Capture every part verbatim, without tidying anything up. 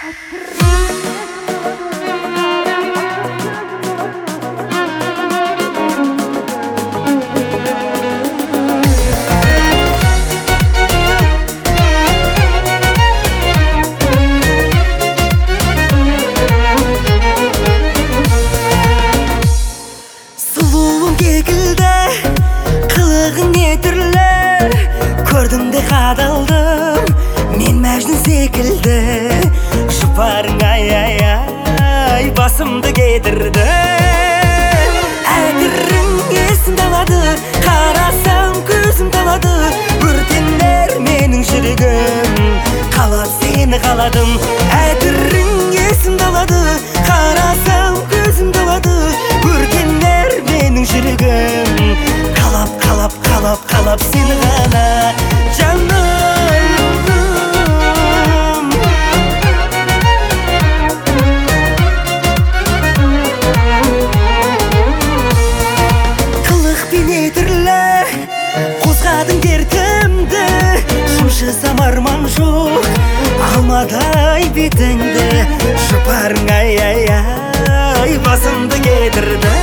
Suluğum kekildi, kılığın nedirler, gördüm de kadaldım, men Mecnun sekildi. Şuparın ay ay ay, basımdı getirdi. Әдірің есім далады, қарасам көзім далады. Өртенер менің жүрегім, қалап сені қаладым. Әдірің есім далады, қарасам көзім далады. Өртенер менің жүрегім, қалап, қалап, қалап, қалап сені ғана, жаным. Қозғадың дертімді, жұмшысам арман жоқ, алмадай бетіңді. Жұпарың ай ай ай, басымды кетірді.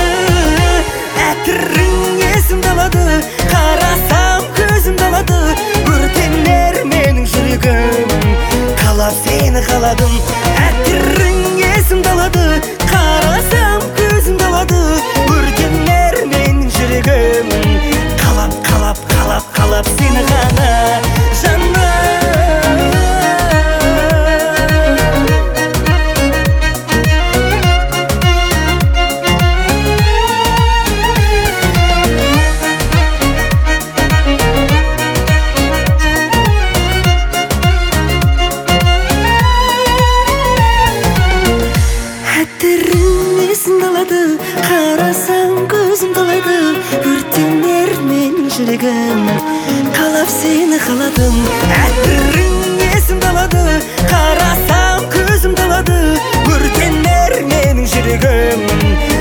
Әтірің есім далады, қарасам көзім далады. Өртенер менің жүрегім, қалап сені қаладым. Әтірің есім далады, қарасам көзім далады. Өртенер менің жүрегім, қалап, қалап, қалап, қалап сені ғана, жаным. Әтірің есім далады, қарасам көзім далады. Өртенер менің жүрегім, қалап сені қаладым. Әтірің есім далады, қарасам көзім далады. Өртенер менің жүрегім,